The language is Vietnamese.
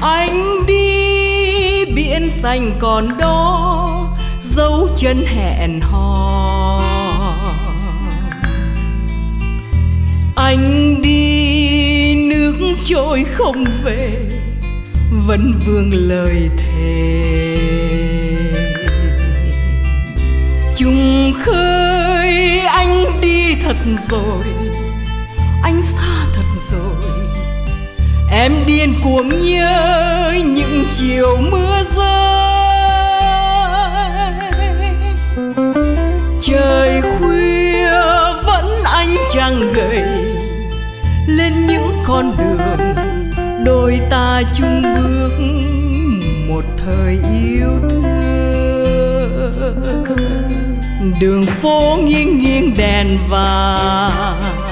Anh đi biển xanh còn đó, dấu chân hẹn hò. Anh đi nước trôi không về, vẫn vương lời thề. Trùng khơi anh đi thật rồi, anh xa thật rồi. Em điên cuồng nhớ những chiều mưa rơi. Trời khuya vẫn anh chẳng gầy, lên những con đường đôi ta chung bước một thời yêu thương. Đường phố nghiêng nghiêng đèn vàng,